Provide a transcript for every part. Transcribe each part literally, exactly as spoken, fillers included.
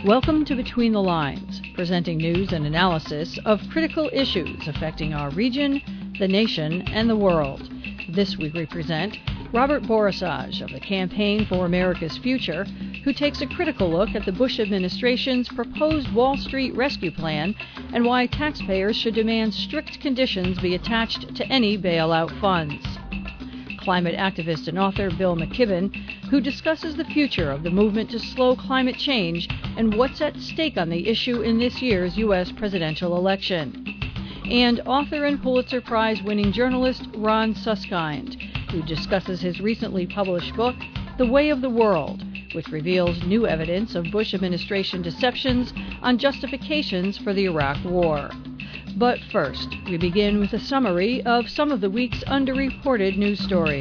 Welcome to Between the Lines, presenting news and analysis of critical issues affecting our region, the nation, and the world. This week we present Robert Borisage of the Campaign for America's Future, who takes a critical look at the Bush administration's proposed Wall Street rescue plan and why taxpayers should demand strict conditions be attached to any bailout funds. Climate activist and author Bill McKibben, who discusses the future of the movement to slow climate change and what's at stake on the issue in this year's U S presidential election. And author and Pulitzer Prize-winning journalist Ron Suskind, who discusses his recently published book, The Way of the World, which reveals new evidence of Bush administration deceptions on justifications for the Iraq War. But first, we begin with a summary of some of the week's underreported news stories.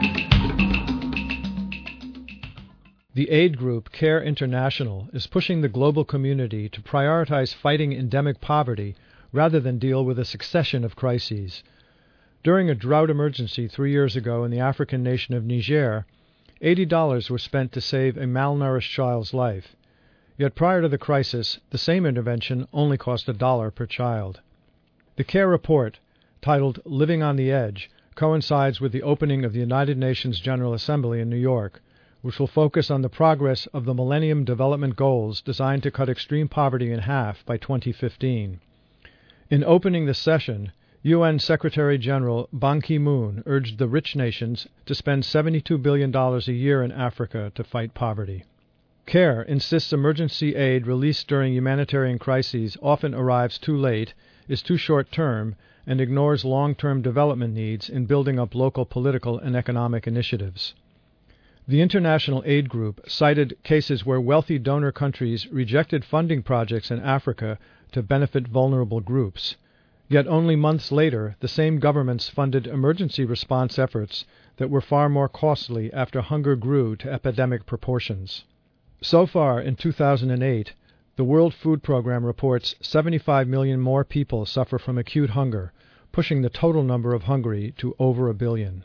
The aid group CARE International is pushing the global community to prioritize fighting endemic poverty rather than deal with a succession of crises. During a drought emergency three years ago in the African nation of Niger, eighty dollars were spent to save a malnourished child's life. Yet prior to the crisis, the same intervention only cost a dollar per child. The CARE report, titled Living on the Edge, coincides with the opening of the United Nations General Assembly in New York, which will focus on the progress of the Millennium Development Goals designed to cut extreme poverty in half by twenty fifteen. In opening the session, U N Secretary-General Ban Ki-moon urged the rich nations to spend seventy-two billion dollars a year in Africa to fight poverty. CARE insists emergency aid released during humanitarian crises often arrives too late, is too short-term, and ignores long-term development needs in building up local political and economic initiatives. The International Aid Group cited cases where wealthy donor countries rejected funding projects in Africa to benefit vulnerable groups. Yet only months later, the same governments funded emergency response efforts that were far more costly after hunger grew to epidemic proportions. So far, in two thousand eight, the World Food Program reports seventy-five million more people suffer from acute hunger, pushing the total number of hungry to over a billion.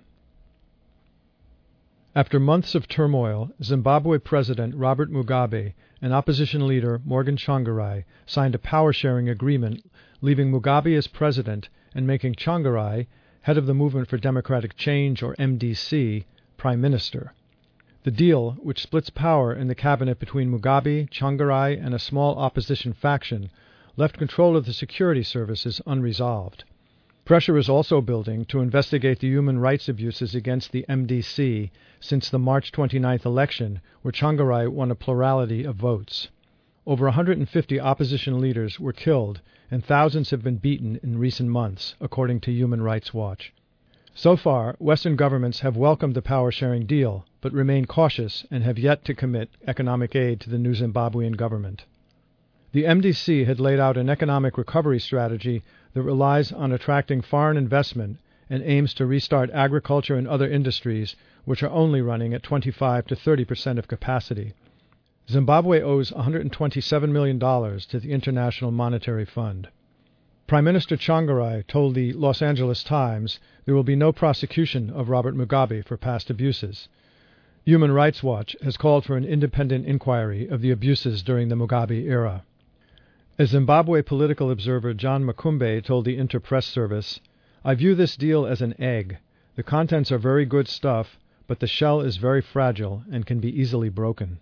After months of turmoil, Zimbabwe President Robert Mugabe and opposition leader Morgan Tsvangirai signed a power-sharing agreement, leaving Mugabe as president and making Tsvangirai, head of the Movement for Democratic Change, or M D C, prime minister. The deal, which splits power in the cabinet between Mugabe, Tsvangirai, and a small opposition faction, left control of the security services unresolved. Pressure is also building to investigate the human rights abuses against the M D C since the March twenty-ninth election, where Tsvangirai won a plurality of votes. Over one hundred fifty opposition leaders were killed, and thousands have been beaten in recent months, according to Human Rights Watch. So far, Western governments have welcomed the power-sharing deal, but remain cautious and have yet to commit economic aid to the new Zimbabwean government. The M D C had laid out an economic recovery strategy that relies on attracting foreign investment and aims to restart agriculture and other industries, which are only running at twenty-five to thirty percent of capacity. Zimbabwe owes one hundred twenty-seven million dollars to the International Monetary Fund. Prime Minister Tsvangirai told the Los Angeles Times there will be no prosecution of Robert Mugabe for past abuses. Human Rights Watch has called for an independent inquiry of the abuses during the Mugabe era. As Zimbabwe political observer John Makumbe told the Inter-Press Service, "I view this deal as an egg. The contents are very good stuff, but the shell is very fragile and can be easily broken."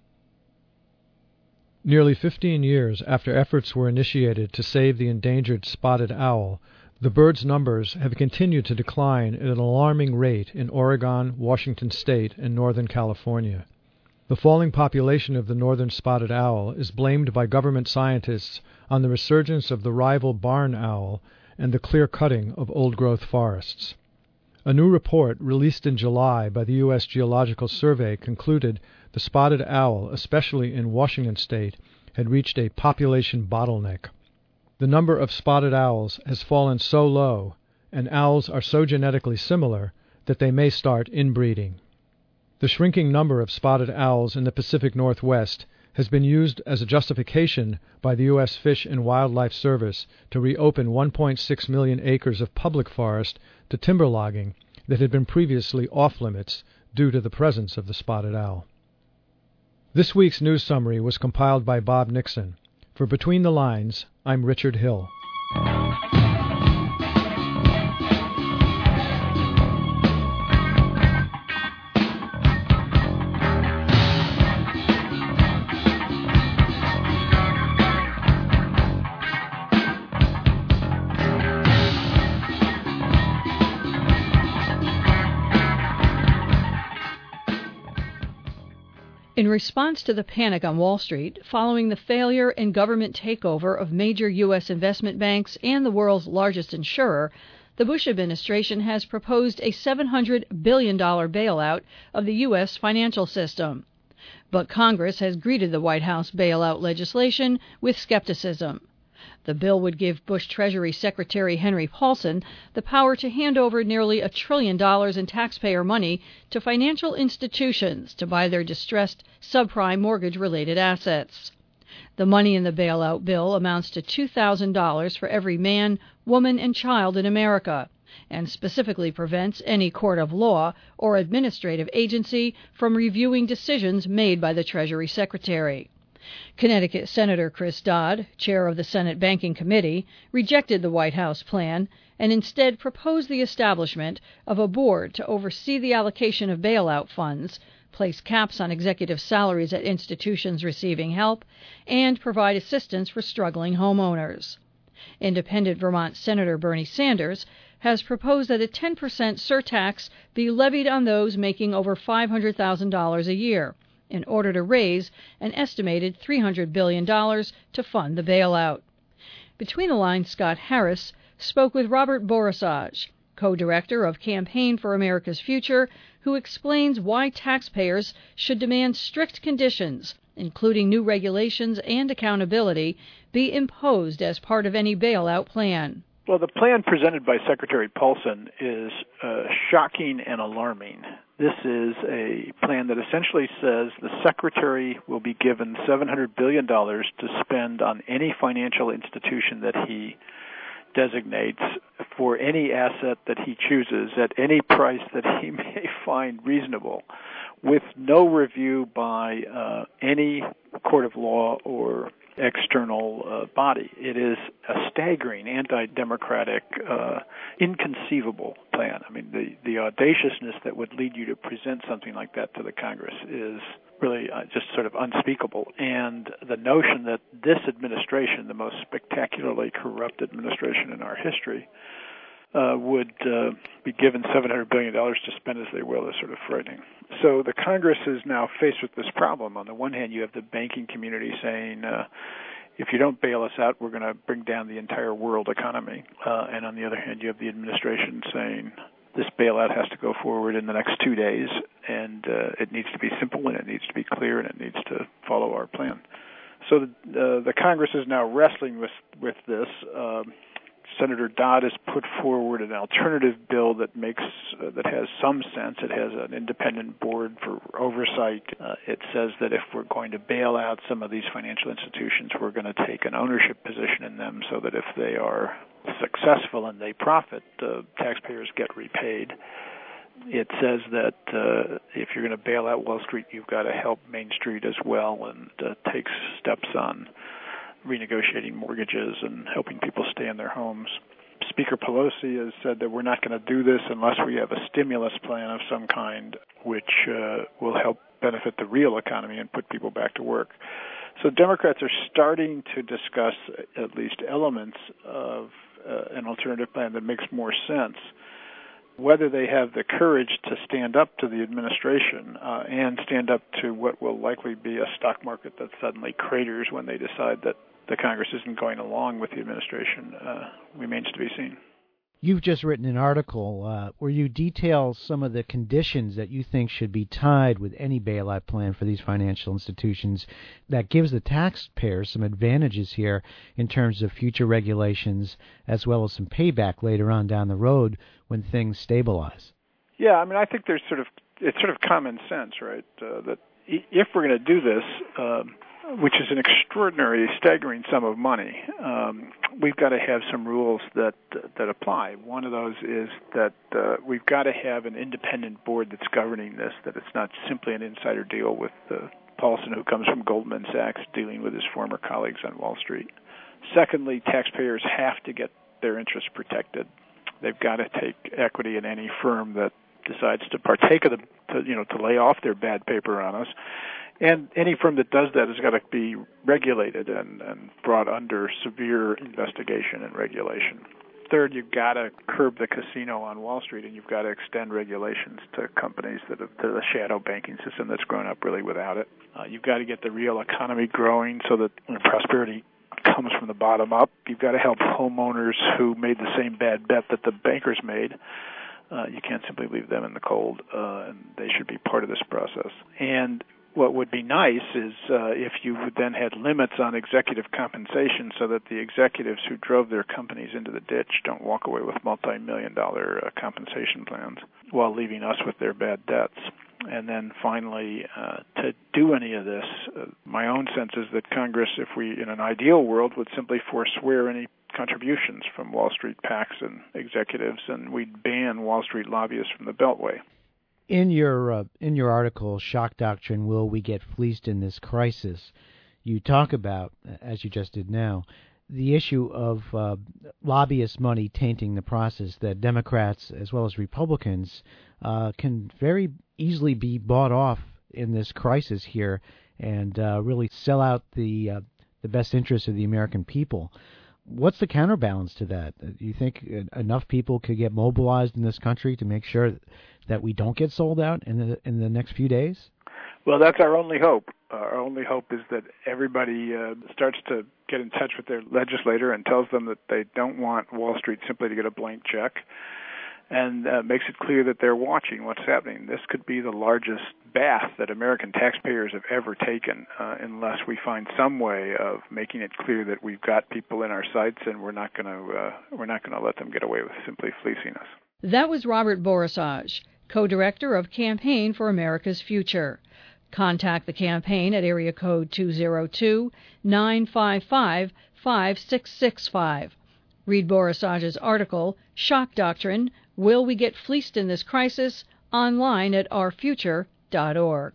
Nearly fifteen years after efforts were initiated to save the endangered spotted owl, the bird's numbers have continued to decline at an alarming rate in Oregon, Washington State, and Northern California. The falling population of the northern spotted owl is blamed by government scientists on the resurgence of the rival barn owl and the clear-cutting of old-growth forests. A new report released in July by the U S Geological Survey concluded the spotted owl, especially in Washington State, had reached a population bottleneck. The number of spotted owls has fallen so low, and owls are so genetically similar, that they may start inbreeding. The shrinking number of spotted owls in the Pacific Northwest has been used as a justification by the U S Fish and Wildlife Service to reopen one point six million acres of public forest to timber logging that had been previously off-limits due to the presence of the spotted owl. This week's news summary was compiled by Bob Nixon. For Between the Lines, I'm Richard Hill. In response to the panic on Wall Street following the failure and government takeover of major U S investment banks and the world's largest insurer, the Bush administration has proposed a seven hundred billion dollars bailout of the U S financial system. But Congress has greeted the White House bailout legislation with skepticism. The bill would give Bush Treasury Secretary Henry Paulson the power to hand over nearly a trillion dollars in taxpayer money to financial institutions to buy their distressed subprime mortgage-related assets. The money in the bailout bill amounts to two thousand dollars for every man, woman, and child in America, and specifically prevents any court of law or administrative agency from reviewing decisions made by the Treasury Secretary. Connecticut Senator Chris Dodd, chair of the Senate Banking Committee, rejected the White House plan and instead proposed the establishment of a board to oversee the allocation of bailout funds, place caps on executive salaries at institutions receiving help, and provide assistance for struggling homeowners. Independent Vermont Senator Bernie Sanders has proposed that a ten percent surtax be levied on those making over five hundred thousand dollars a year, in order to raise an estimated three hundred billion dollars to fund the bailout. Between the Lines, Scott Harris spoke with Robert Borisage, co-director of Campaign for America's Future, who explains why taxpayers should demand strict conditions, including new regulations and accountability, be imposed as part of any bailout plan. Well, the plan presented by Secretary Paulson is uh, shocking and alarming. This is a plan that essentially says the Secretary will be given seven hundred billion dollars to spend on any financial institution that he designates for any asset that he chooses at any price that he may find reasonable, with no review by uh, any court of law or external uh, body. It is a staggering, anti-democratic, uh, inconceivable plan. I mean, the, the audaciousness that would lead you to present something like that to the Congress is really uh, just sort of unspeakable. And the notion that this administration, the most spectacularly corrupt administration in our history, uh, would uh, be given seven hundred billion dollars to spend as they will is sort of frightening. So the Congress is now faced with this problem. On the one hand, you have the banking community saying, uh, if you don't bail us out, we're going to bring down the entire world economy. Uh, and on the other hand, you have the administration saying this bailout has to go forward in the next two days, and uh, it needs to be simple, and it needs to be clear, and it needs to follow our plan. So the, uh, the Congress is now wrestling with, with this. Uh, Senator Dodd has put forward an alternative bill that makes uh, that has some sense. It has an independent board for oversight. Uh, it says that if we're going to bail out some of these financial institutions, we're going to take an ownership position in them so that if they are successful and they profit, uh, taxpayers get repaid. It says that uh, if you're going to bail out Wall Street, you've got to help Main Street as well, and uh, takes steps on renegotiating mortgages and helping people stay in their homes. Speaker Pelosi has said that we're not going to do this unless we have a stimulus plan of some kind which uh, will help benefit the real economy and put people back to work. So Democrats are starting to discuss at least elements of uh, an alternative plan that makes more sense. Whether they have the courage to stand up to the administration uh, and stand up to what will likely be a stock market that suddenly craters when they decide that the Congress isn't going along with the administration uh, remains to be seen. You've just written an article uh, where you detail some of the conditions that you think should be tied with any bailout plan for these financial institutions that gives the taxpayers some advantages here in terms of future regulations as well as some payback later on down the road when things stabilize. Yeah, I mean, I think there's sort of, it's sort of common sense, right, uh, that if we're going to do this, um, which is an extraordinary, staggering sum of money, um, we've got to have some rules that that apply. One of those is that uh, we've got to have an independent board that's governing this, that it's not simply an insider deal with the Paulson, who comes from Goldman Sachs, dealing with his former colleagues on Wall Street. Secondly, taxpayers have to get their interests protected. They've got to take equity in any firm that decides to partake of the, to, you know, to lay off their bad paper on us. And any firm that does that has got to be regulated and, and brought under severe investigation and regulation. Third, you've got to curb the casino on Wall Street, and you've got to extend regulations to companies that have, to the shadow banking system that's grown up really without it. Uh, you've got to get the real economy growing so that when prosperity comes from the bottom up. You've got to help homeowners who made the same bad bet that the bankers made. Uh, you can't simply leave them in the cold, uh, and they should be part of this process. And what would be nice is uh, if you then had limits on executive compensation so that the executives who drove their companies into the ditch don't walk away with multi-million dollar uh, compensation plans while leaving us with their bad debts. And then finally, uh, to do any of this, uh, my own sense is that Congress, if we, in an ideal world, would simply forswear any contributions from Wall Street PACs and executives, and we'd ban Wall Street lobbyists from the Beltway. In your uh, in your article, Shock Doctrine, Will We Get Fleeced in This Crisis?, you talk about, as you just did now, the issue of uh, lobbyist money tainting the process, that Democrats as well as Republicans uh, can very easily be bought off in this crisis here and uh, really sell out the uh, the best interests of the American people. What's the counterbalance to that? Do you think enough people could get mobilized in this country to make sure that we don't get sold out in the in the next few days? Well, that's our only hope. Uh, our only hope is that everybody uh, starts to get in touch with their legislator and tells them that they don't want Wall Street simply to get a blank check, and uh, makes it clear that they're watching what's happening. This could be the largest bath that American taxpayers have ever taken, uh, unless we find some way of making it clear that we've got people in our sights and we're not going to uh, we're not going to let them get away with simply fleecing us. That was Robert Borisage, co-director of Campaign for America's Future. Contact the campaign at area code two oh two, nine five five, five six six five. Read Borisage's article, Shock Doctrine, Will We Get Fleeced in This Crisis?, online at our future dot org.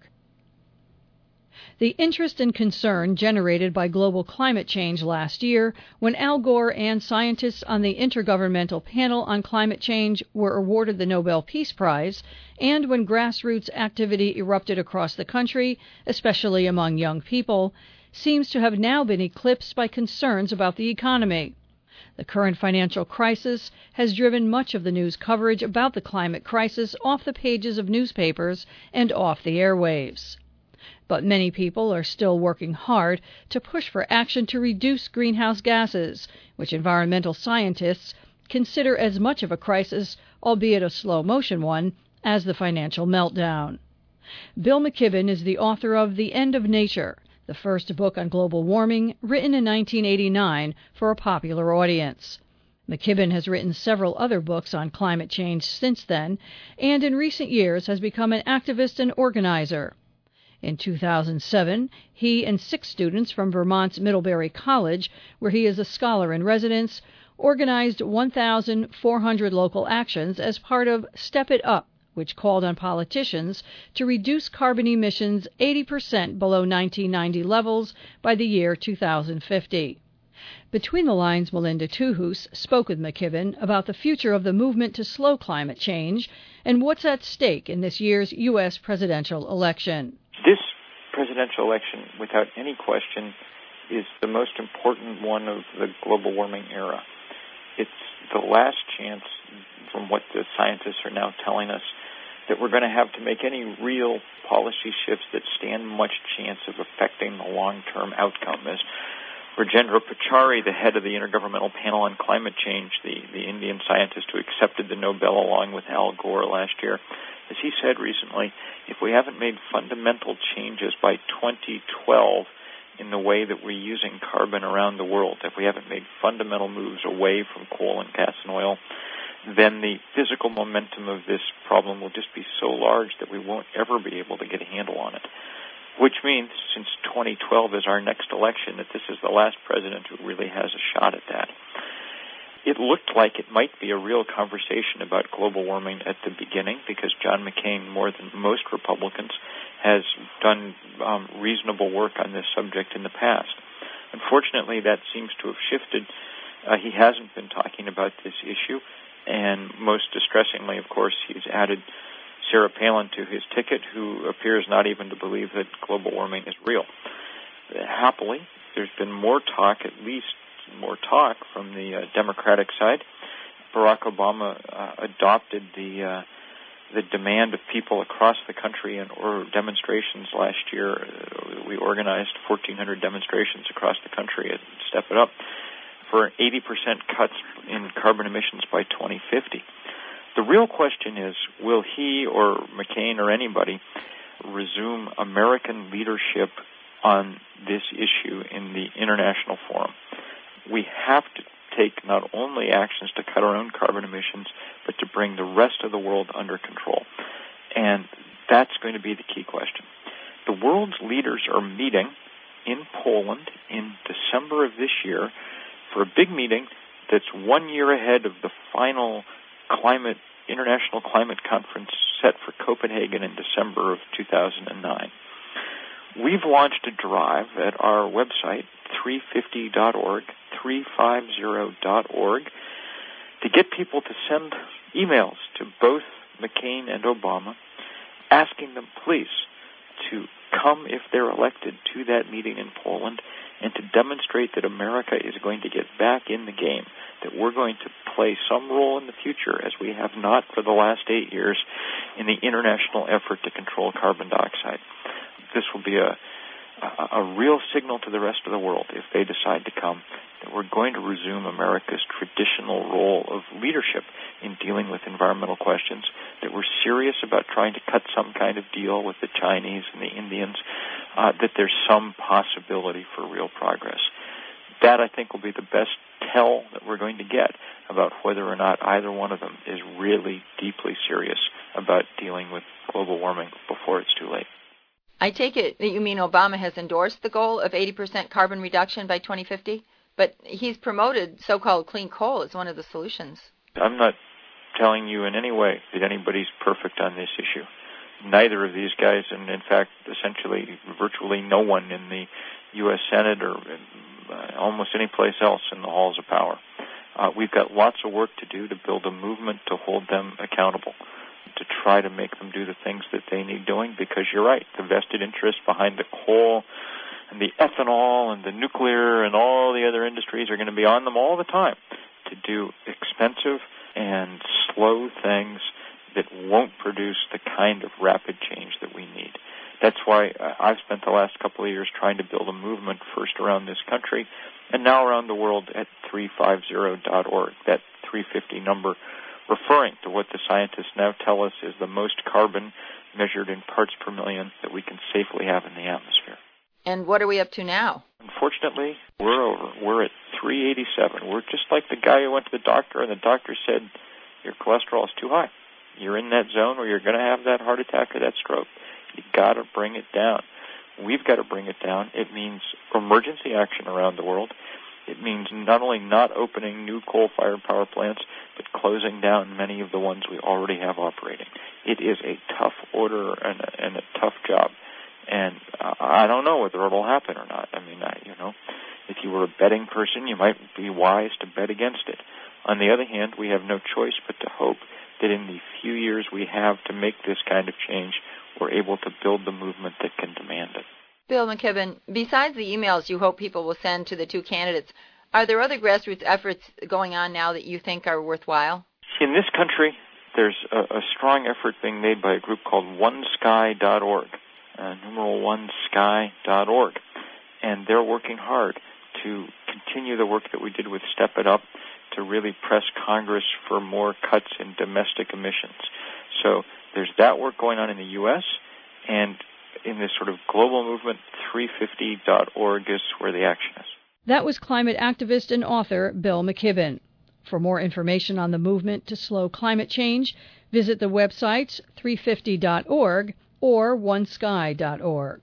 The interest and concern generated by global climate change last year, when Al Gore and scientists on the Intergovernmental Panel on Climate Change were awarded the Nobel Peace Prize, and when grassroots activity erupted across the country, especially among young people, seems to have now been eclipsed by concerns about the economy. The current financial crisis has driven much of the news coverage about the climate crisis off the pages of newspapers and off the airwaves. But many people are still working hard to push for action to reduce greenhouse gases, which environmental scientists consider as much of a crisis, albeit a slow-motion one, as the financial meltdown. Bill McKibben is the author of The End of Nature, the first book on global warming, written in nineteen eighty-nine for a popular audience. McKibben has written several other books on climate change since then, and in recent years has become an activist and organizer. In two thousand seven, he and six students from Vermont's Middlebury College, where he is a scholar in residence, organized one thousand four hundred local actions as part of Step It Up, which called on politicians to reduce carbon emissions eighty percent below nineteen ninety levels by the year two thousand fifty. Between the lines, Melinda Tuhus spoke with McKibben about the future of the movement to slow climate change and what's at stake in this year's U S presidential election. This presidential election, without any question, is the most important one of the global warming era. It's the last chance, from what the scientists are now telling us, that we're going to have to make any real policy shifts that stand much chance of affecting the long-term outcome. As Rajendra Pachauri, the head of the Intergovernmental Panel on Climate Change, the, the Indian scientist who accepted the Nobel along with Al Gore last year, as he said recently, if we haven't made fundamental changes by twenty twelve in the way that we're using carbon around the world, if we haven't made fundamental moves away from coal and gas and oil, then the physical momentum of this problem will just be so large that we won't ever be able to get a handle on it. Which means, since twenty twelve is our next election, that this is the last president who really has a shot at that. it looked like it might be a real conversation about global warming at the beginning because John McCain, more than most Republicans, has done um, reasonable work on this subject in the past. Unfortunately, that seems to have shifted. Uh, he hasn't been talking about this issue, and most distressingly, of course, he's added Sarah Palin to his ticket, who appears not even to believe that global warming is real. Happily, there's been more talk, at least more talk from the uh, Democratic side. Barack Obama uh, adopted the uh, the demand of people across the country in or demonstrations last year. Uh, we organized fourteen hundred demonstrations across the country at Step It Up for eighty percent cuts in carbon emissions by twenty fifty. The real question is, will he or McCain or anybody resume American leadership on this issue in the international forum? We have to take not only actions to cut our own carbon emissions, but to bring the rest of the world under control. And that's going to be the key question. The world's leaders are meeting in Poland in December of this year for a big meeting that's one year ahead of the final climate International Climate Conference set for Copenhagen in December of two thousand nine. We've launched a drive at our website, three fifty dot org, three fifty dot org, to get people to send emails to both McCain and Obama, asking them, please, to come, if they're elected, to that meeting in Poland and to demonstrate that America is going to get back in the game, that we're going to play some role in the future, as we have not for the last eight years, in the international effort to control carbon dioxide. This will be a, a, a real signal to the rest of the world, if they decide to come, that we're going to resume America's traditional role of leadership in dealing with environmental questions, that we're serious about trying to cut some kind of deal with the Chinese and the Indians, uh, that there's some possibility for real progress. That, I think, will be the best tell that we're going to get about whether or not either one of them is really deeply serious about dealing with global warming before it's too late. I take it that you mean Obama has endorsed the goal of eighty percent carbon reduction by twenty fifty, but he's promoted so-called clean coal as one of the solutions. I'm not telling you in any way that anybody's perfect on this issue. Neither of these guys, and in fact, essentially virtually no one in the U S Senate or uh, almost any place else in the halls of power. Uh, we've got lots of work to do to build a movement to hold them accountable, to try to make them do the things that they need doing, because you're right, the vested interest behind the coal and the ethanol and the nuclear and all the other industries are going to be on them all the time to do expensive and slow things that won't produce the kind of rapid change that we need. That's why I've spent the last couple of years trying to build a movement, first around this country and now around the world, at three fifty dot org, that three fifty number, referring to what the scientists now tell us is the most carbon measured in parts per million that we can safely have in the atmosphere. And what are we up to now? Unfortunately, we're over. We're at three eighty-seven. We're just like the guy who went to the doctor, and the doctor said, your cholesterol is too high. You're in that zone where you're going to have that heart attack or that stroke. You've got to bring it down. We've got to bring it down. It means emergency action around the world. It means not only not opening new coal-fired power plants, but closing down many of the ones we already have operating. It is a tough order and a, and a tough job. And uh, I don't know whether it'll happen or not. I mean, I, you know, if you were a betting person, you might be wise to bet against it. On the other hand, we have no choice but to hope that in the few years we have to make this kind of change, we're able to build the movement that can demand it. Bill McKibben, besides the emails you hope people will send to the two candidates, are there other grassroots efforts going on now that you think are worthwhile? In this country, there's a, a strong effort being made by a group called one sky dot org, uh, numeral one sky dot org, and they're working hard to continue the work that we did with Step It Up, to really press Congress for more cuts in domestic emissions. So there's that work going on in the U S, and in this sort of global movement, three fifty dot org is where the action is. That was climate activist and author Bill McKibben. For more information on the movement to slow climate change, visit the websites three fifty dot org or one sky dot org.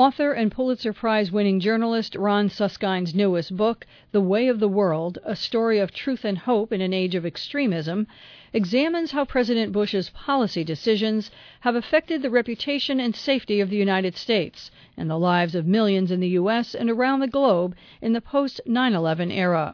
Author and Pulitzer Prize-winning journalist Ron Suskind's newest book, The Way of the World, A Story of Truth and Hope in an Age of Extremism, examines how President Bush's policy decisions have affected the reputation and safety of the United States and the lives of millions in the U S and around the globe in the post nine eleven era.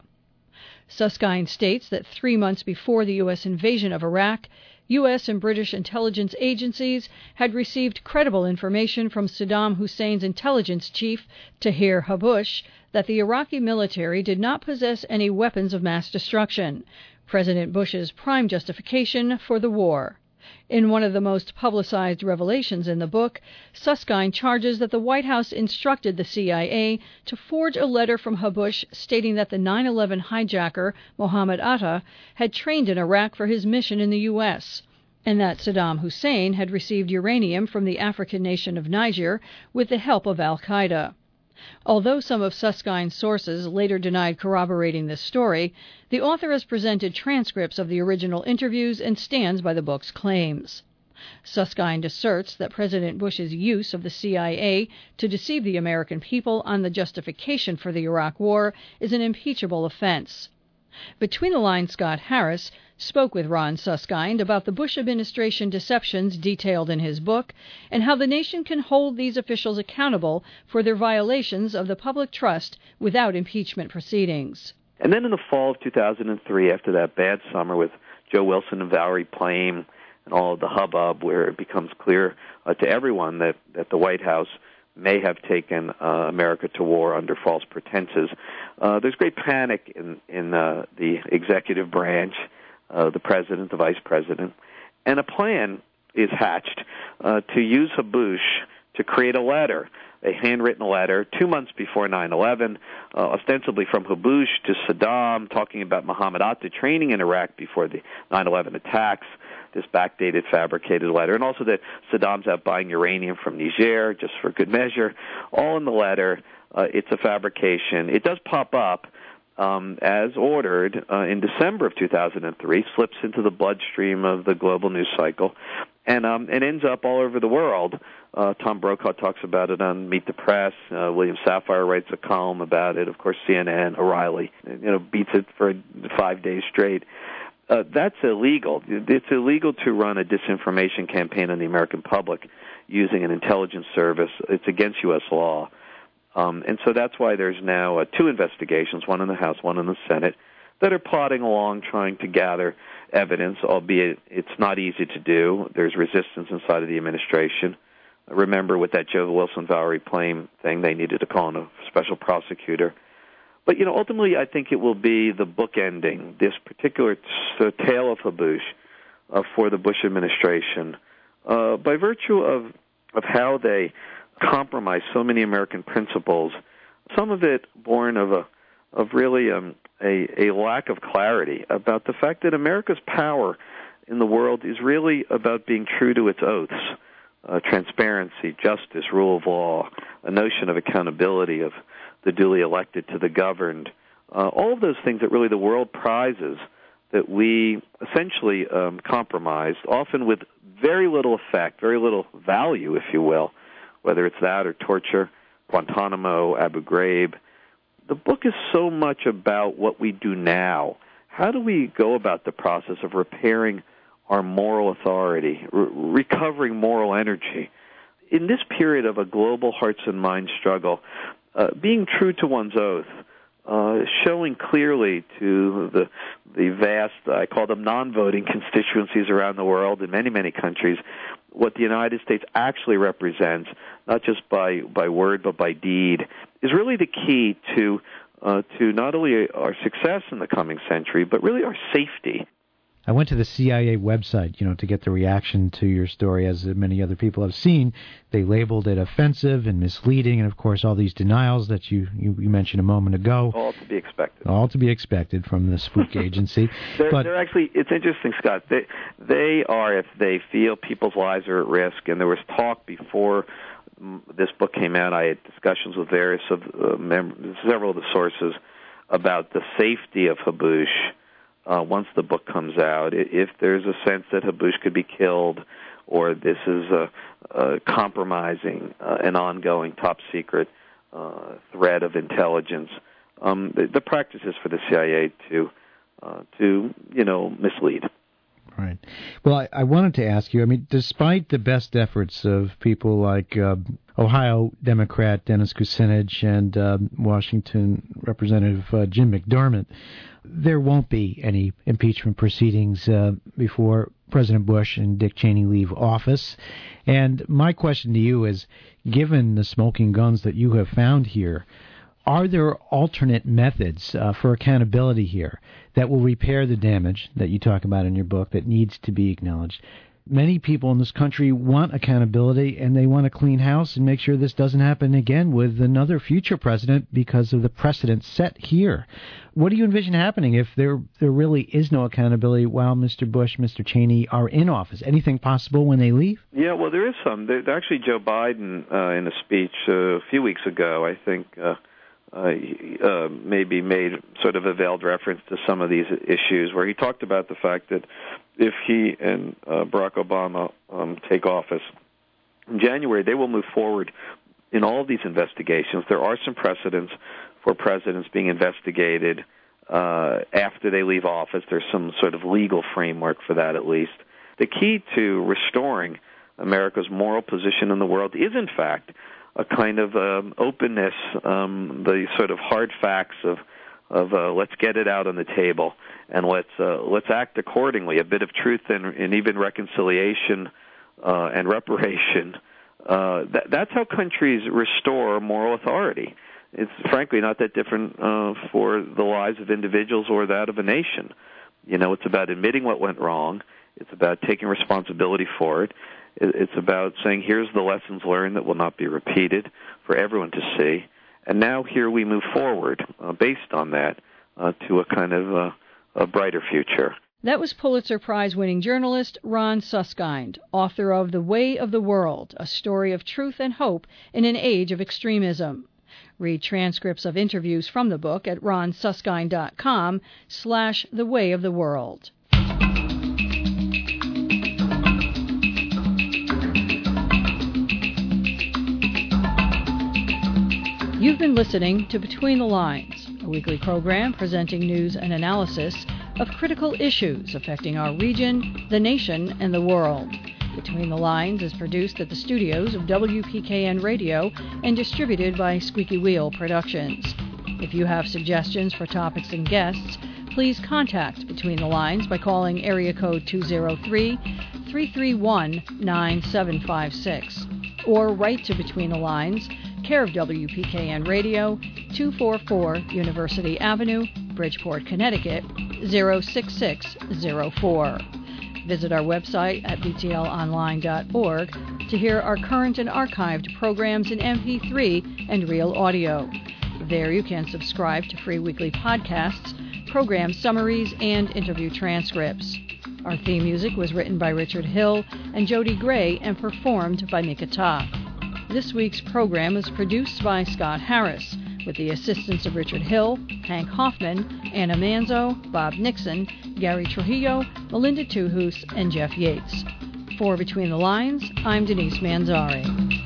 Suskind states that three months before the U S invasion of Iraq, U S and British intelligence agencies had received credible information from Saddam Hussein's intelligence chief, Tahir Habbush, that the Iraqi military did not possess any weapons of mass destruction, President Bush's prime justification for the war. In one of the most publicized revelations in the book, Suskind charges that the White House instructed the C I A to forge a letter from Habbush stating that the nine eleven hijacker, Mohammed Atta, had trained in Iraq for his mission in the U S, and that Saddam Hussein had received uranium from the African nation of Niger with the help of al-Qaeda. Although some of Suskind's sources later denied corroborating this story, the author has presented transcripts of the original interviews and stands by the book's claims. Suskind asserts that President Bush's use of the C I A to deceive the American people on the justification for the Iraq War is an impeachable offense. Between the Lines, Scott Harris spoke with Ron Suskind about the Bush administration deceptions detailed in his book and how the nation can hold these officials accountable for their violations of the public trust without impeachment proceedings. And then in the fall of two thousand three, after that bad summer with Joe Wilson and Valerie Plame and all of the hubbub where it becomes clear uh, to everyone that, that the White House may have taken uh, America to war under false pretenses, uh, there's great panic in, in uh, the executive branch, uh, the president, the vice president, and a plan is hatched uh, to use Habbush to create a letter, a handwritten letter, two months before nine eleven, uh, ostensibly from Habbush to Saddam, talking about Mohammed Atta training in Iraq before the nine eleven attacks, this backdated, fabricated letter, and also that Saddam's out buying uranium from Niger, just for good measure, all in the letter. Uh, it's a fabrication. It does pop up um, as ordered uh, in December of two thousand three, slips into the bloodstream of the global news cycle, and um, it ends up all over the world. Uh, Tom Brokaw talks about it on Meet the Press. Uh, William Safire writes a column about it. Of course, C N N, O'Reilly, you know, beats it for five days straight. Uh, that's illegal. It's illegal to run a disinformation campaign on the American public using an intelligence service. It's against U S law. Um, and so that's why there's now uh, two investigations, one in the House, one in the Senate, that are plodding along trying to gather evidence, albeit it's not easy to do. There's resistance inside of the administration. Remember with that Joe Wilson, Valerie Plame thing, they needed to call in a special prosecutor. But, you know, ultimately I think it will be the bookending, this particular t- tale of Habbush uh, for the Bush administration, uh, by virtue of, of how they compromise so many American principles, some of it born of a of really um, a, a lack of clarity about the fact that America's power in the world is really about being true to its oaths, uh, transparency, justice, rule of law, a notion of accountability of the duly elected to the governed, uh, all of those things that really the world prizes that we essentially um, compromised, often with very little effect, very little value, if you will, whether it's that or torture, Guantanamo, Abu Ghraib. The book is so much about what we do now. How do we go about the process of repairing our moral authority, re- recovering moral energy? In this period of a global hearts and minds struggle, uh, being true to one's oath, uh, showing clearly to the the vast, I call them non-voting constituencies around the world in many, many countries, what the United States actually represents, not just by, by word but by deed, is really the key to uh, to not only our success in the coming century, but really our safety. I went to the C I A website, you know, to get the reaction to your story, as many other people have seen. They labeled it offensive and misleading, and of course all these denials that you, you, you mentioned a moment ago. All to be expected. All to be expected from the spook agency. they're, but, they're actually, it's interesting, Scott. They, they are, if they feel people's lives are at risk, and there was talk before this book came out, I had discussions with various of uh, mem- several of the sources about the safety of Habbush. Uh, once the book comes out, if there's a sense that Habbush could be killed or this is a, a compromising uh, an ongoing top secret uh, threat of intelligence. Um, the, the practice is for the C I A to uh, to you know mislead. Right. Well, I, I wanted to ask you, I mean, despite the best efforts of people like uh, Ohio Democrat Dennis Kucinich and uh, Washington Representative uh, Jim McDermott, there won't be any impeachment proceedings uh, before President Bush and Dick Cheney leave office. And my question to you is, given the smoking guns that you have found here, are there alternate methods uh, for accountability here that will repair the damage that you talk about in your book that needs to be acknowledged? Many people in this country want accountability, and they want a clean house and make sure this doesn't happen again with another future president because of the precedent set here. What do you envision happening if there there really is no accountability while Mister Bush, Mister Cheney are in office? Anything possible when they leave? Yeah, well, there is some. There, actually, Joe Biden, uh, in a speech uh, a few weeks ago, I think, uh, Uh, uh, maybe made sort of a veiled reference to some of these issues, where he talked about the fact that if he and uh, Barack Obama um, take office in January, they will move forward in all of these investigations. There are some precedents for presidents being investigated uh, after they leave office. There's some sort of legal framework for that, at least. The key to restoring America's moral position in the world is, in fact, a kind of um, openness, um, the sort of hard facts of, of uh, let's get it out on the table and let's uh, let's act accordingly. A bit of truth and, and even reconciliation uh, and reparation. Uh, that, that's how countries restore moral authority. It's frankly not that different uh, for the lives of individuals or that of a nation. You know, it's about admitting what went wrong. It's about taking responsibility for it. It's about saying, here's the lessons learned that will not be repeated for everyone to see. And now here we move forward uh, based on that uh, to a kind of uh, a brighter future. That was Pulitzer Prize-winning journalist Ron Suskind, author of The Way of the World, a story of truth and hope in an age of extremism. Read transcripts of interviews from the book at ronsuskind.com slash The Way of the World. You've been listening to Between the Lines, a weekly program presenting news and analysis of critical issues affecting our region, the nation, and the world. Between the Lines is produced at the studios of W P K N Radio and distributed by Squeaky Wheel Productions. If you have suggestions for topics and guests, please contact Between the Lines by calling area code two oh three, three three one, nine seven five six or write to Between the Lines, care of W P K N Radio, two forty-four University Avenue, Bridgeport, Connecticut, zero six six zero four. Visit our website at b t l online dot org to hear our current and archived programs in M P three and real audio. There you can subscribe to free weekly podcasts, program summaries, and interview transcripts. Our theme music was written by Richard Hill and Jody Gray and performed by Mika Top. This week's program is produced by Scott Harris, with the assistance of Richard Hill, Hank Hoffman, Anna Manzo, Bob Nixon, Gary Trujillo, Melinda Tuhus, and Jeff Yates. For Between the Lines, I'm Denise Manzari.